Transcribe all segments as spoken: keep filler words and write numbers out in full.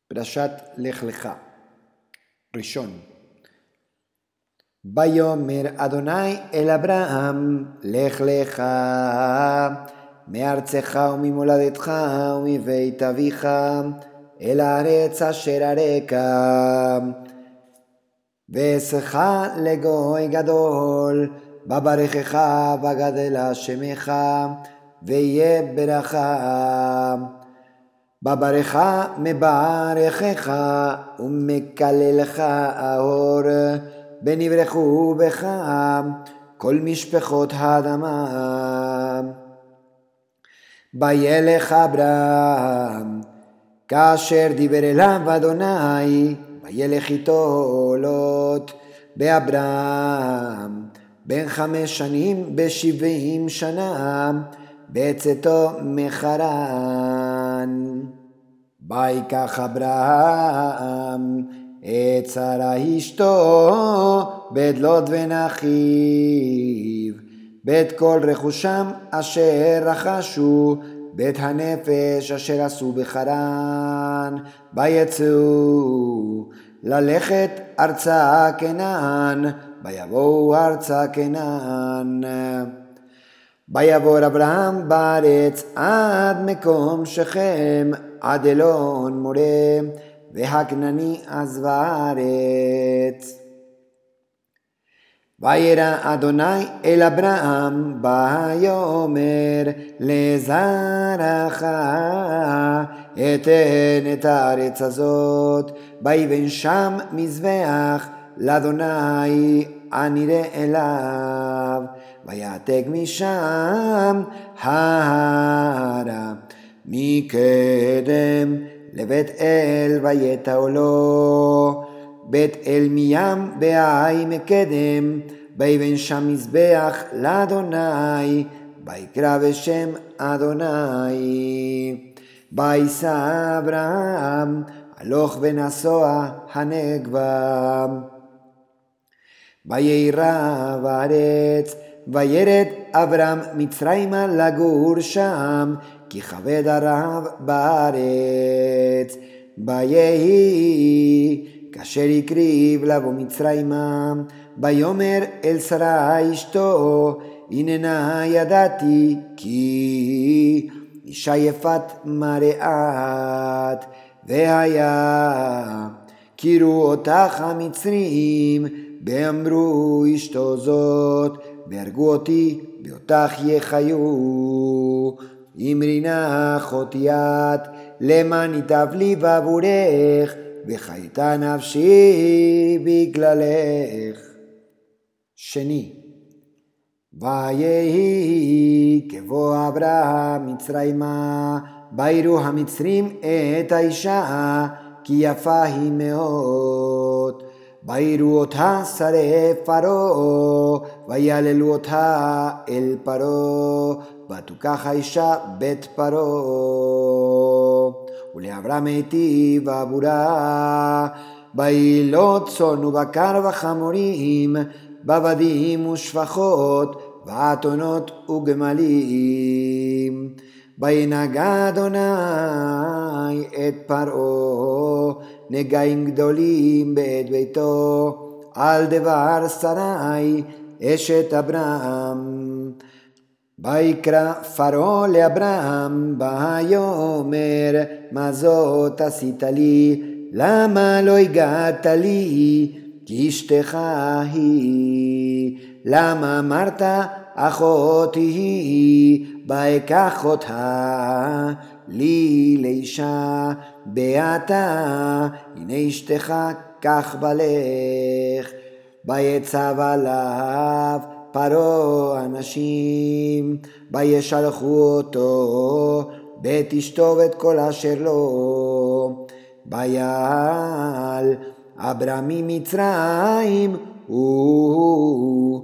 פרשת לך לך. ראשון. ויאמר אדוני אל אברהם, לך לך מארצך וממולדתך ומבית אביך אל הארץ אשר אראך, ואעשך לגוי גדול, בברכך וגדלה שמך, ויהיה ברכה. בברכה מברכך ומקללך האור, ונברכו בך כל משפחות האדמה. וילך אברהם כאשר דיבר אליו אדוני, וילך איתו לוט. ואברהם בן חמש שנים בשבעים שנה בצאתו מחרן. ויקח אברהם את שרה אשתו, ואת לוט בן אחיו, ואת כל רכושם אשר רכשו, ואת הנפש אשר עשו בחרן, ויצאו ללכת ארצה כנען, ויבואו ארצה כנען. ויעבור אברהם בארץ עד מקום שכם, עד אלון מורה, והכנעני עזבה הארץ. וירא אדוני אל אברהם ויאמר, לזרעך אתן את הארץ הזאת, ויבן שם מזבח לאדוני הנראה אליו, ויעתק משם ההרה מקדם לבית אל, ויטעו לו בית אל מים בעי מקדם, ויבן שם מזבח לאדוני, ויקרא בשם אדוני. וייסע אברהם הלוך ונסוע הנגבה. וירא בארץ, וירד אברהם מצרימה לגור שם, כי כבד הרעב בארץ. ויהי כאשר הקריב לבוא מצרימה, ויאמר אל שרה אשתו, הננה ידעתי כי אישה יפת מראת, והיה קירו אותך המצרים, ואמרו אשתו זאת, והרגו אותי ואותך יחיו. אמרי נח אותי את, למען ייטב לי בעבורך, וחייתה נפשי בגללך. שני. ויהי כבוא אברהם מצרימה, ויראו המצרים את האישה, כי יפה היא מאוד. ויראו אותה שרי פרעה, ויעללו אותה אל פרעה, ותוקח האישה בית פרעה. ולאברהם היטיב עבורה, וילות צאן ובקר וחמורים, בבדים ושפחות, ואתונות וגמלים. וינגע אדוני את פרעה נגעים גדולים בעת ביתו, על דבר שרי אשת אברהם. ויקרא פרעה לאברהם ויאמר, מה זאת עשית לי? למה לא הגעת לי? כי אשתך היא. למה אמרת אחותי היא? ויקח אותה לי לאישה, בעתה הנה אשתך, קח בלך. ויצב עליו פרעה אנשים, וישלחו אותו ואת אשתו ואת כל אשר לו. ויעל אברהם ממצרים הוא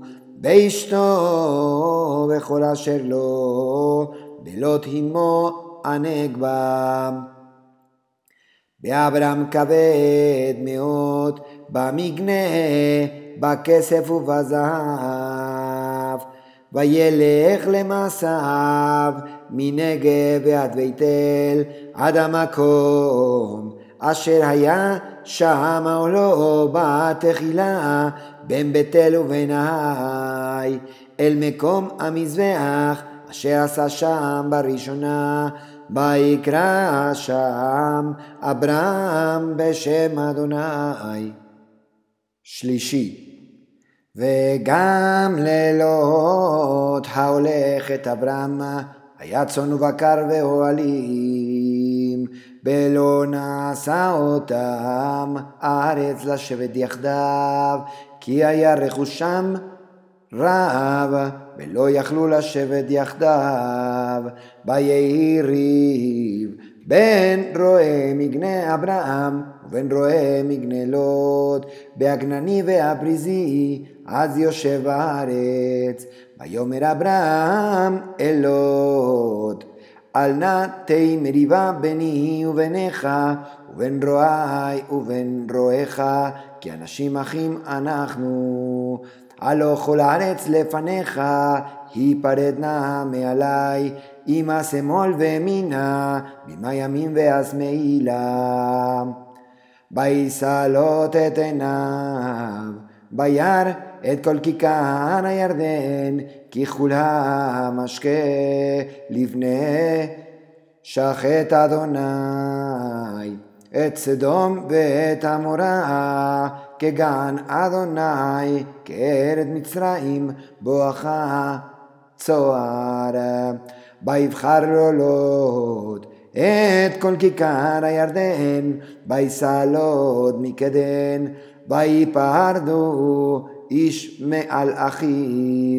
ואשתו וכל אשר לו, ולוט עמו הנגבה. ואברהם כבד מאוד במגנה, בכסף ובזהב. וילך למסעיו מנגב ועד בית אל, עד המקום אשר היה שם עולו בתחילה, בין בית אל ובין ההי, אל מקום המזבח, אשר עשה שם בראשונה, ויקרא שם אברהם בשם אדוני. שלישי, וגם לילות ההולכת אברהם, היה צאן ובקר ואוהלים, ולא נשא אותם הארץ לשבת יחדיו, כי היה רכושם רב, ולא יכלו לשבת יחדיו. ויהי ריב בין רועה מגני אברהם ובין רועה מגני לוט, בהגנני והפריזי, אז יושב הארץ. ויאמר אברהם אל לוט, אל נא תהי מריבה ביני וביניך ובין רועי ובין רועיך, כי אנשים אחים אנחנו. הלא כל הארץ לפניך היפרדנה מעלי, אמא שמאל וימינה, במה ימים ואשמאילה. וישא לוט את עיניו, וירא את כל כיכר הירדן, כי כולה משקה לבני שחט אדוני, את סדום ואת עמורה, כגן אדוני, כארץ מצרים בואכה צוהר. ויבחר לו לוט את כל כיכר הירדן, וישא לוט מקדם, ויפרדו איש מעל אחיו.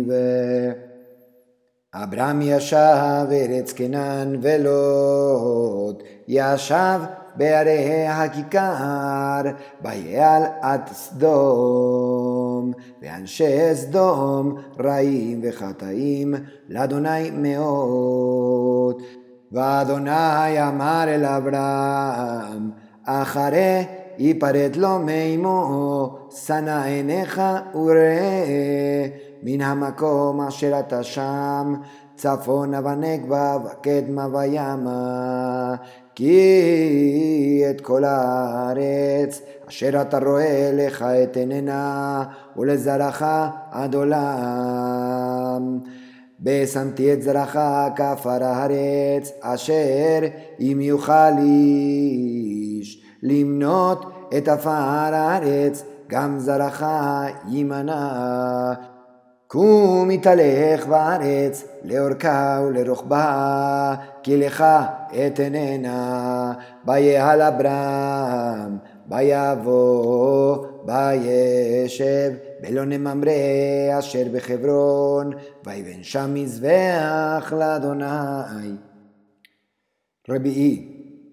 אברהם ישב ארץ כנען, ולוט ישב בערי הכיכר, ויעל עד סדום, ואנשי סדום רעים וחטאים לאדוני מאוד. ואדוני אמר אל אברהם, אחרי יפרד לו מאמו, שנא עיניך וראה מן המקום אשר אתה שם, צפונה ונגבה וקדמה וימה, כי את כל הארץ אשר אתה רואה לך אתננה, ולזרעך עד עולם. ושמתי את זרעך כעפר הארץ, אשר אם יוכל איש למנות את עפר הארץ, גם זרעך יימנע. קום התהלך בארץ לאורכה ולרוחבה, כי לך אתננה. ויעל אברהם ויבוא וישב באלוני ממרא אשר בחברון, ויבן שם מזבח לאדוני. רביעי,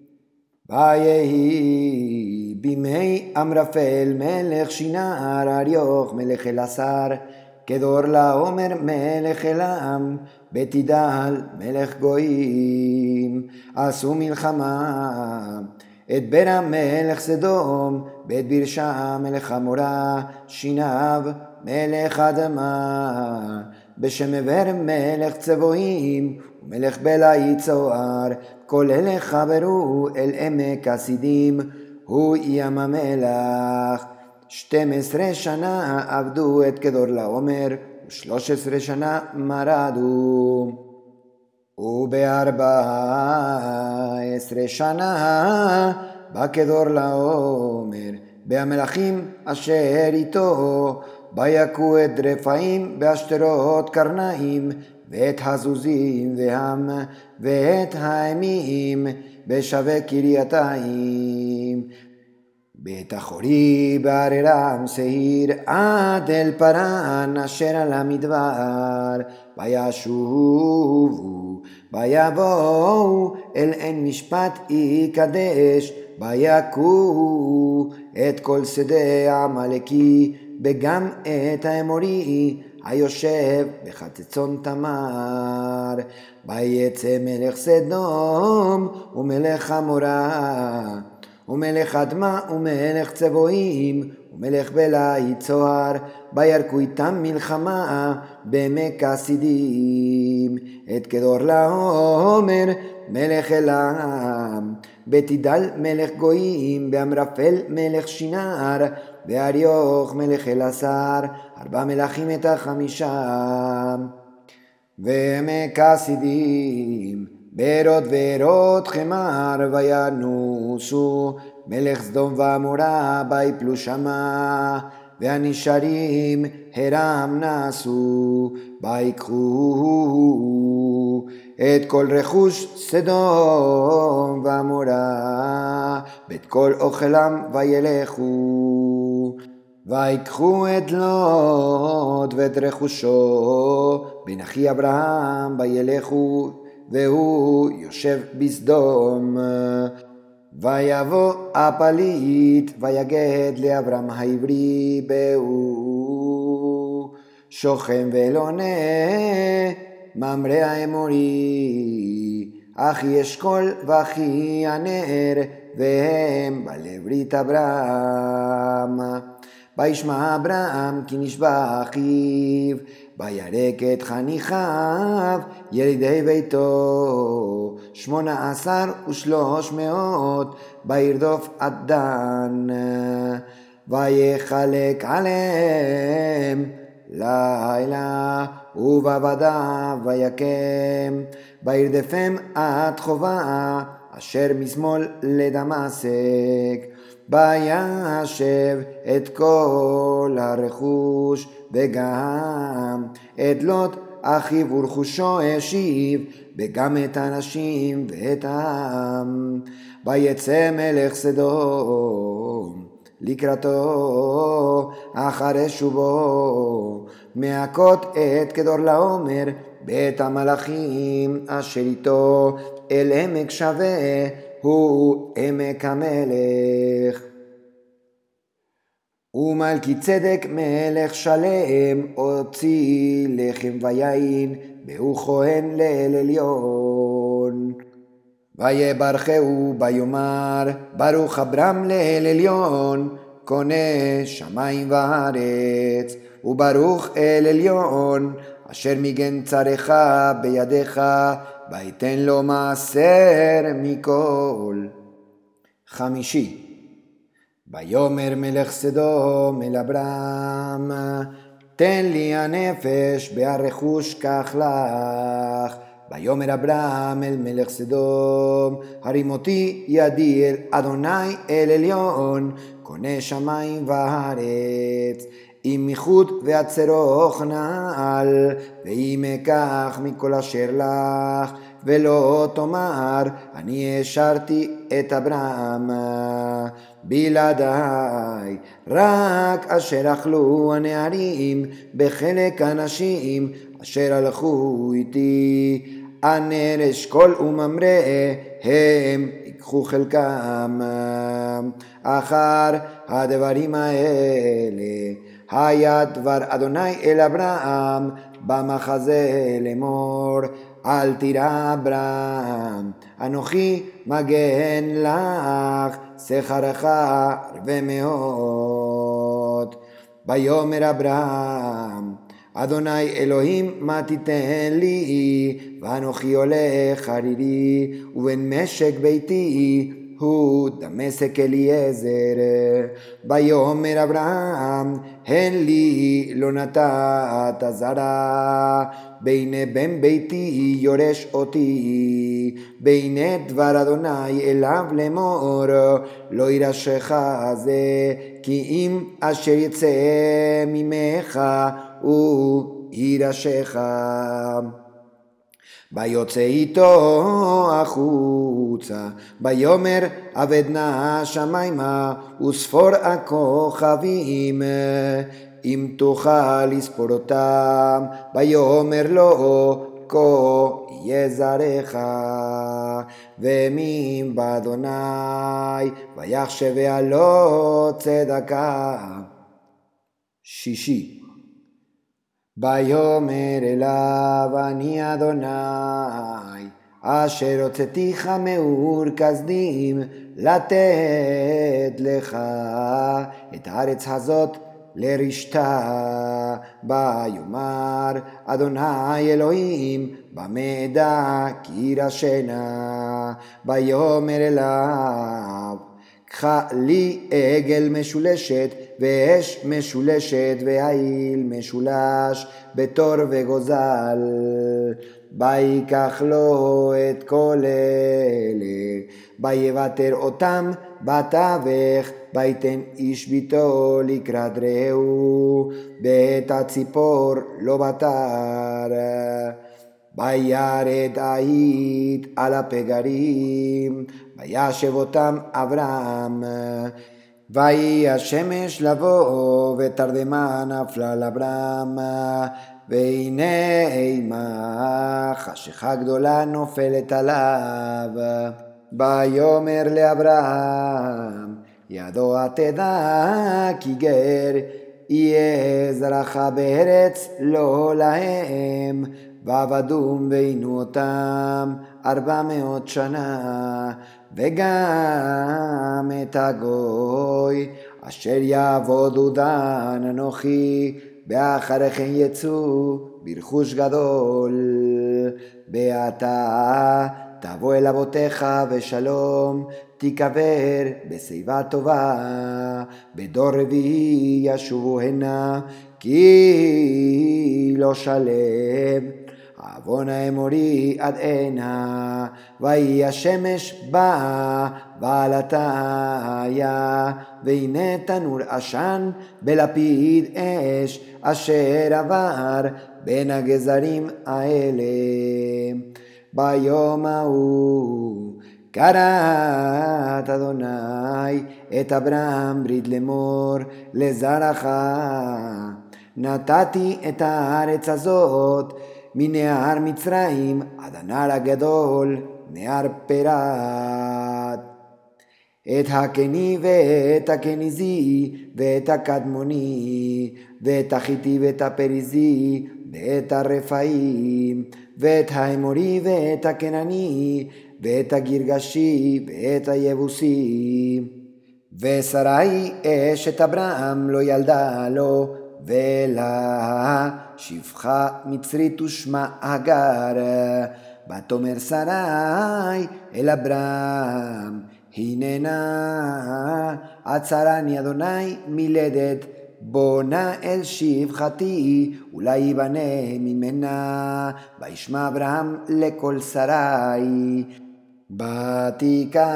ויהי בימי אמרפל מלך שנער, אריוך מלך אלעשר, כדור לעומר מלך אלעם, בתידל מלך גויים. עשו מלחמה את ברע מלך סדום, בית בירשה מלך עמורה, שינב מלך אדמה, בשם עבר מלך צבועים, ומלך בלעי צוער. כל אלה חברו אל עמק הסידים, הוא ים המלח. שתים עשרה שנה עבדו את כדור לעומר, ושלוש עשרה שנה מרדו. ובארבע עשרה שנה בכדור לעומר, והמלכים אשר איתו, ויכו את רפאים באשתרות קרניים, ואת הזוזים והם, ואת האמים בשווה קרייתיים. בית אחורי בעררם שעיר, עד אל פרן אשר על המדבר. וישובו ויבואו אל עין משפט יקדש, ויכו את כל שדה העמלקי, וגם את האמורי היושב בחצצון תמר. ויצא מלך סדום ומלך עמורה, ומלך אדמה ומלך צבועים, ומלך בלעי צוהר, וירקו איתם מלחמה בעמק הסידים. את כדור לעומר מלך אlam, בתידל מלך גויים, באמרפל מלך שינר, באריוך מלך אלעשר, ארבע מלכים את החמישה. ועמק הסידים, בארות וארות חמר, וינוסו מלך סדום ועמורה, ויפלו שמה, והנשארים הרם נסו, ויקחו את כל רכוש סדום ועמורה, ואת כל אוכלם וילכו. ויקחו את לוט ואת רכושו, בן אחי אברהם, וילכו, והוא יושב בסדום. ויבוא הפליט ויגד לאברהם העברי, והוא שוכם ולא עונה, ממרא האמורי, אחי אשכול ואחי הנר, והם בלב ברית אברהם. וישמע אברהם כי נשבע אחיו, וירק את חניכיו ילידי ביתו, שמונה עשר ושלוש מאות, וירדוף עד דן, ויחלק עליהם לילה, ובעבדיו ויקם, וירדפם עד חובה אשר משמאל לדמשק, וישב את כל הרכוש, וגם את לוט אחיו ורכושו השיב, וגם את הנשים ואת העם. ויצא מלך סדום לקראתו אחרי שובו, מהכות את כדור לעומר, בית המלאכים אשר איתו אל עמק שווה, הוא עמק המלך. ומלכי צדק מלך שלם, הוציא לחם ויין, והוא כהן לאל עליון. ויברכהו ויאמר, ברוך אברהם לאל עליון, קונה שמיים וארץ, וברוך אל עליון, אשר מגן צריך בידיך, ויתן לו מעשר מכל. חמישי. ויאמר מלך סדום אל אברהם, תן לי הנפש והרכוש קח לך. ויאמר אברהם אל מלך סדום, הרים אותי ידי אל אדוני אל עליון, קונה שמיים וארץ. אם מחוט והצרוך נעל, ואם אקח מכל אשר לך, ולא תאמר אני השארתי את אברהם בלעדיי, רק אשר אכלו הנערים בחלק הנשים אשר הלכו איתי, הנר אשכול וממרא הם ייקחו חלקם. אחר הדברים האלה היה דבר אדוני אל אברהם במחזה לאמור, אל תירא אברהם, אנוכי מגן לך, שכרך הרבה מאוד. ויאמר אברהם, אדוני אלוהים מה תיתן לי, ואנוכי הולך חרירי, ובן משק ביתי הוא דמשק אליעזר. ויאמר אברהם, הן לי לא נתת זרע, והנה בן ביתי יורש אותי, והנה דבר אדוני אליו לאמור, לא ירשך זה, כי אם אשר יצא ממך הוא ירשך. ויוצא איתו החוצה, ויאמר עבד נא השמיימה וספור הכוכבים, אם תוכל לספור אותם. ויאמר לו, כה יהיה זרעך. והאמין באדוני, ויחשביה לו צדקה. שישי. ויאמר אליו, אני אדוני אשר הוצאתיך מאור כשדים לתת לך את הארץ הזאת לרשתה. ויאמר אדוני אלוהים במה אדע כי רשנה. ויאמר אליו קחה לי עגל משולשת ואש משולשת והעיל משולש בתור וגוזל. ויקח לו את כל אלה ויבטר אותם בתווך ויתן איש ביתו לקראת רעהו ואת הציפור לא בטר. וירד העית על הפגרים וישב אותם אברהם. ויהי השמש לבוא ותרדמה נפלה על אברהם. והנה אימה חשיכה גדולה נופלת עליו. ויאמר לאברהם ידוע תדע כי גר יהיה זרעך בארץ לא להם ועבדום ועינו אותם ארבע מאות שנה. וגם את הגוי אשר יעבודו דן אנוכי ואחריכם יצאו ברכוש גדול. ועתה תבוא אל אבותיך ושלום תיקבר בשיבה טובה. בדור רביעי ישובו הנה כי לא שלם עוון האמורי עד הנה. ויהי השמש באה ועלתה היה והנה תנור עשן בלפיד אש אשר עבר בין הגזרים האלה. ביום ההוא כרת אדוני את אברהם ברית לאמור לזרעך נתתי את הארץ הזאת מנהר מצרים עד הנהר הגדול נהר פרת. את הקני ואת הקניזי ואת הקדמוני ואת החיתי ואת הפריזי ואת הרפאים ואת האמורי ואת הכנעני ואת הגרגשי ואת היבוסי. ושרי אשת אברהם לא ילדה לו ולה שפחה מצרית ושמה הגר. ותאמר שרי אל אברהם הננה עצרני אדוני מלדת בונה אל שפחתי אולי ייבנה ממנה. וישמע אברהם לקול שרי. ותיקח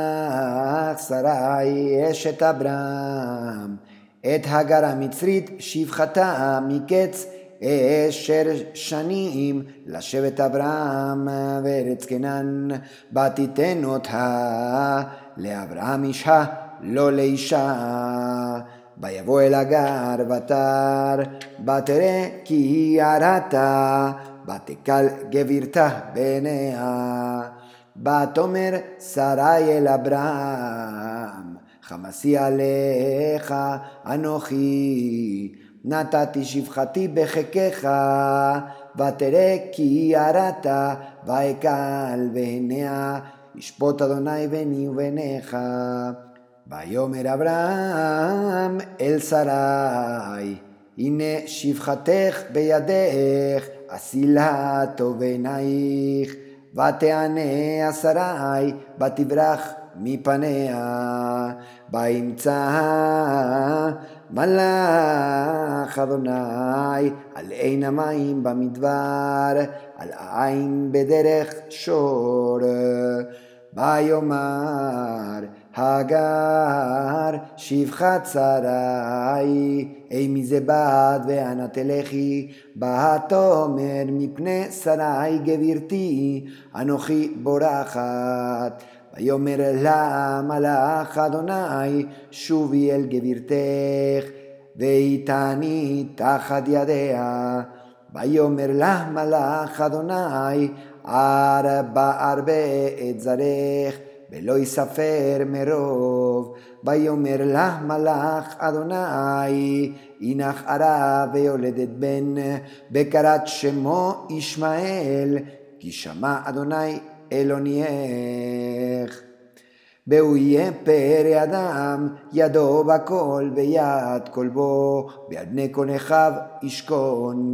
שרי אשת אברהם את הגר המצרית שפחתה מקץ עשר שנים לשבט אברהם וארץ כנען. ותיתן אותה לאברהם אישה לא לאישה. ויבוא אל הגר ותר ותראה כי היא ערתה ותקל גבירתה בעיניה. ותאמר שרי אל אברהם חמסי עליך אנוכי נתתי שפחתי בחיקך ותראה כי היא ערתה ויקל בעיניה ישפוט אדוני ביני וביניך. ויאמר אברהם אל שרי הנה שפחתך בידך עשי לה טוב בעינייך. ותענה שרי ותברח מפניה. וימצא מלאך אדוני על עין המים במדבר על העין בדרך שור. ויאמר הגר שפחת שרי אימי זה באת ואנה תלכי. ותאמר מפני שרי גבירתי אנוכי בורחת. ויאמר לה מלאך אדוני שובי אל גבירתך והיתני תחת ידיה. ויאמר לה מלאך אדוני ארבע ארבע את זרעך ולא יספר מרוב. ויאמר לה מלאך אדוני הנך ערה ויולדת בן וקראת שמו ישמעאל כי שמע אדוני אלונייך. והוא יהיה פרא אדם, ידו בכל ויד כלבו, ביד בני כל אחיו ישכון.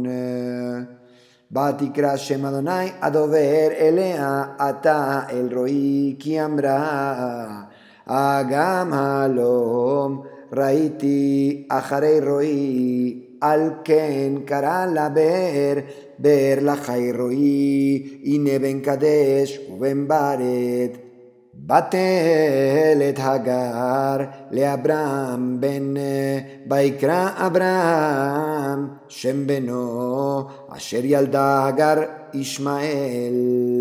ותקרא שם אדוני הדובר אליה, אתה אל רואי, כי אמרה אגם הלום ראיתי אחרי רואי, על כן קרא לה באר, באר לחי רואי, הנה בן קדש ובן ברת. בתלת הגר לאברהם בן, ויקרא אברהם שם בנו, אשר ילדה הגר ישמעאל.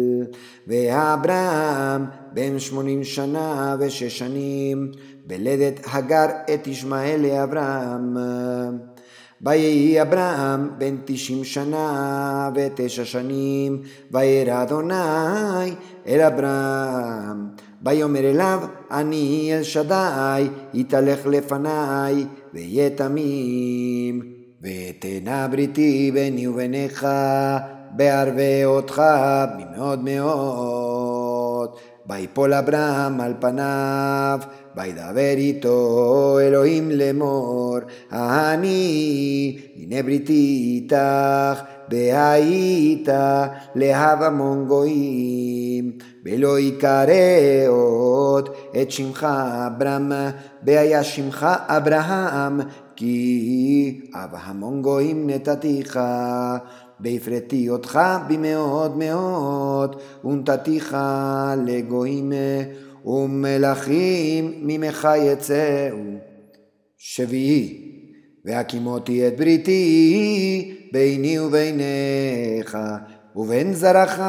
ואברהם בן שמונים שנה ושש שנים, בלדת הגר את ישמעאל לאברהם. ויהי אברהם בן תשעים שנה ותשע שנים, וירא אדוני אל אברהם, ויאמר אליו, אני אל שדי, יתהלך לפניי והיה תמים, ואתנה בריתי ביני וביניך, בערבי אותך במאוד מאוד. ויפול אברהם על פניו, וידבר איתו אלוהים לאמור, אני הנה בריתי איתך, והיית לאהב המון גויים, ולא יקרא עוד את שמך אברהם, והיה שמך אברהם, כי אב המון גויים נתתיך. והפרתי אותך במאוד מאוד, ונתתיך לגויים, ומלכים ממך יצאו. שביעי, והקימותי את בריתי ביני וביניך ובין זרעך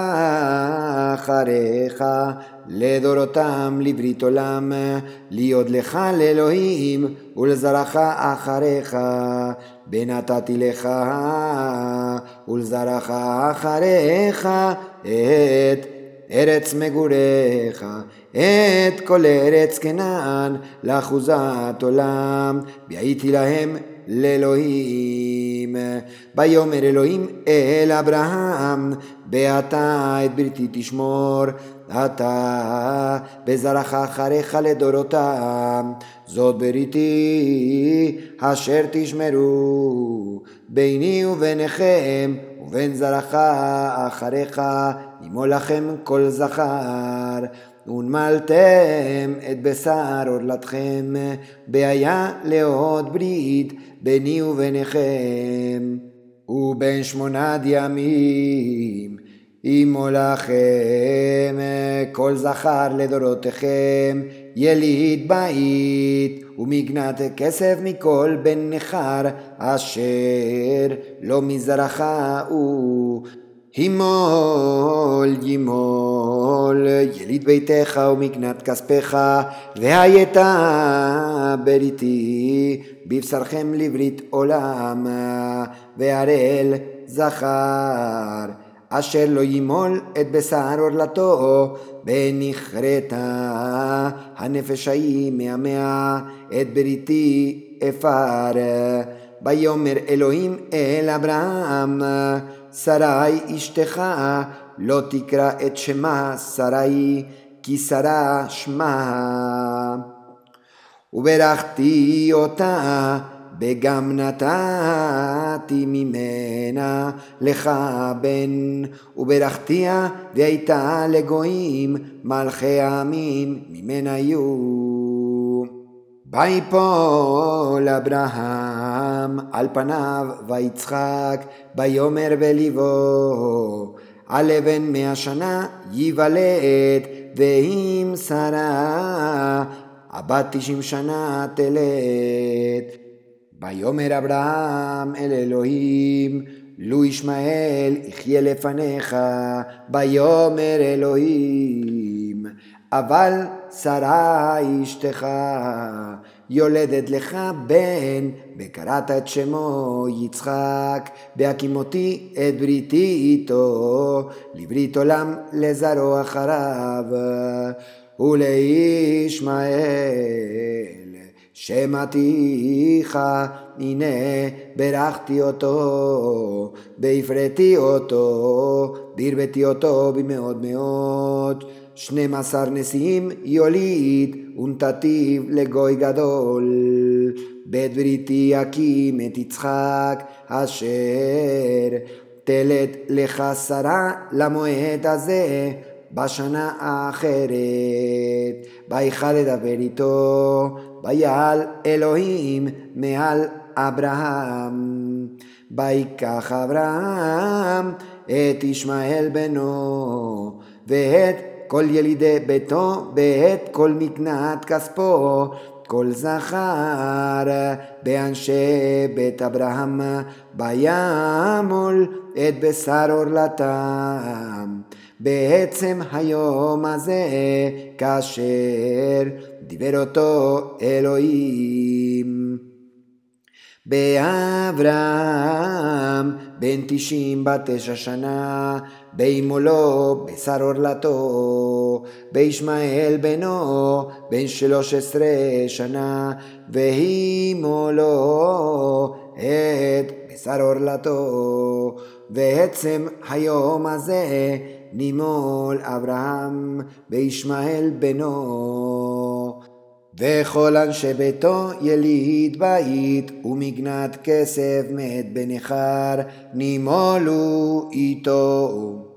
אחריך לדורותם לברית עולם, להיות לך לאלוהים ולזרעך אחריך, ונתתי לך ולזרעך אחריך את ארץ מגוריך, את כל ארץ כנען לאחוזת עולם, והייתי להם לאלוהים. ויאמר אלוהים אל אברהם, ואתה את בריתי תשמור, אתה וזרעך אחריך לדורותם, זאת בריתי אשר תשמרו ביני וביניכם ובין זרעך אחריך, ימו לכם כל זכר, ונמלתם את בשר עורלתכם, והיה לעוד ברית ביני וביניכם. ובין שמונת ימים ימו לכם כל זכר לדורותיכם, יליד בית ומגנת כסף מכל בן נכר, אשר לא מזרעך הוא הימול ימול, יליד ביתך ומגנת כספך, והייתה בריתי בבשרכם לברית עולם, והראל זכר אשר לא ימול את בשר עורלתו, ונכרתה הנפש ההיא מהמאה, את בריתי אפר. ויאמר אלוהים אל אברהם, שרי אשתך לא תקרא את שמה שרי, כי שרה שמה. וברכתי אותה, וגם נתתי ממנה לך בן, וברכתיה והייתה לגויים, מלכי העמים ממנה יהיו. ויפול אברהם על פניו ויצחק, ויאמר בליבו, על אבן מאה שנה ייוולד, ואם שרה הבת תשעים שנה תלד. ויאמר אברהם אל אלוהים, לו ישמעאל יחיה לפניך. ויאמר אלוהים, אבל שרה אשתך יולדת לך בן, וקראת את שמו יצחק, בהקימותי את בריתי איתו לברית עולם לזרעו אחריו. ולישמעאל שמעתיך, הנה ברכתי אותו, והפרתי אותו, והרביתי אותו במאוד מאוד. שנים עשר נשיאים יוליד, ונתתיו לגוי גדול. בית בריתי יקים את יצחק, אשר תלת לך שרה למועד הזה, בשנה האחרת. ויכל לדבר איתו, ויעל אלוהים מעל אברהם. ויקח אברהם את ישמעאל בנו, ואת כל ילידי ביתו, ואת כל מקנת כספו, כל זכר באנשי בית אברהם, וימול את בשר עורלתם. בעצם היום הזה, כאשר דיבר אותו אלוהים. באברהם בן תשעים בתשע שנה, בימולו בשר עורלתו. בישמעאל בנו בן שלוש עשרה שנה, וימולו את בשר עורלתו. ועצם היום הזה נימול אברהם בישמעאל בנו. וכל אנשי ביתו יליד בית, ומגנת כסף מת בנכר, נימולו איתו.